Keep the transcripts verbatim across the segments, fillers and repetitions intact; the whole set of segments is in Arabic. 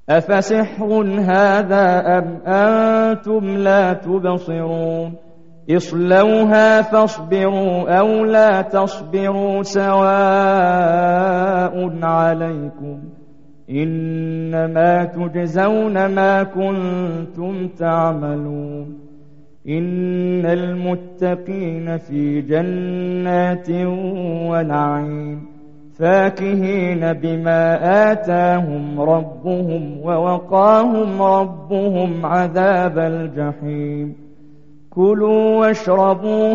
أفسحر هذا أم أنتم لا تبصرون اصلوها فاصبروا أو لا تصبروا سواء عليكم إنما تجزون ما كنتم تعملون إن المتقين في جنات ونعيم فاكهين بما آتاهم ربهم ووقاهم ربهم عذاب الجحيم كلوا واشربوا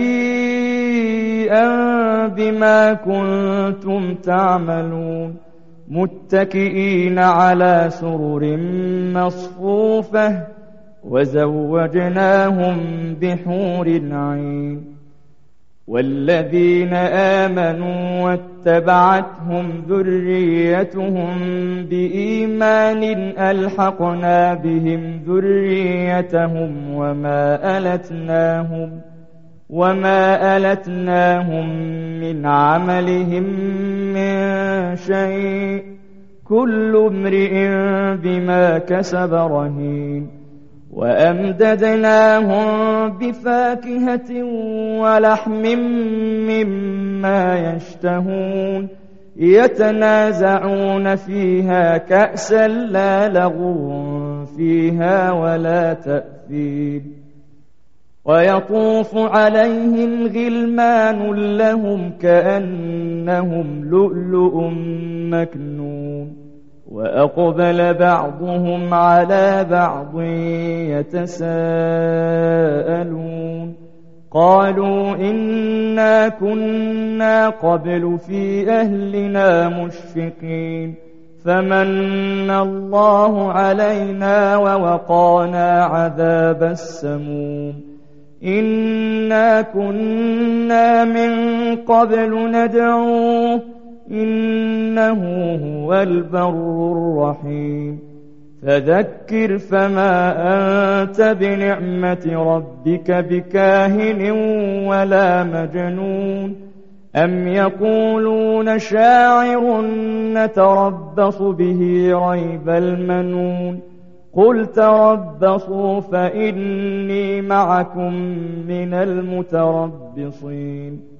هنيئا بما كنتم تعملون متكئين على سرر مصفوفة وزوجناهم بحور عين والذين آمنوا واتبعتهم ذريتهم بإيمان ألحقنا بهم ذريتهم وما ألتناهم وما ألتناهم من عملهم من شيء كل امرئ بما كسب رهين وأمددناهم بفاكهة ولحم مما يشتهون يتنازعون فيها كأسا لا لغو فيها ولا تأثيم ويطوف عليهم غلمان لهم كأنهم لؤلؤ مكنون وأقبل بعضهم على بعض يتساءلون قالوا إنا كنا قبل في أهلنا مشفقين فمن الله علينا ووقانا عذاب السموم إنا كنا من قبل ندعوه إنه هو البر الرحيم فذكر فما أنت بنعمة ربك بكاهن ولا مجنون أم يقولون شاعر نتربص به ريب المنون قل تربصوا فإني معكم من المتربصين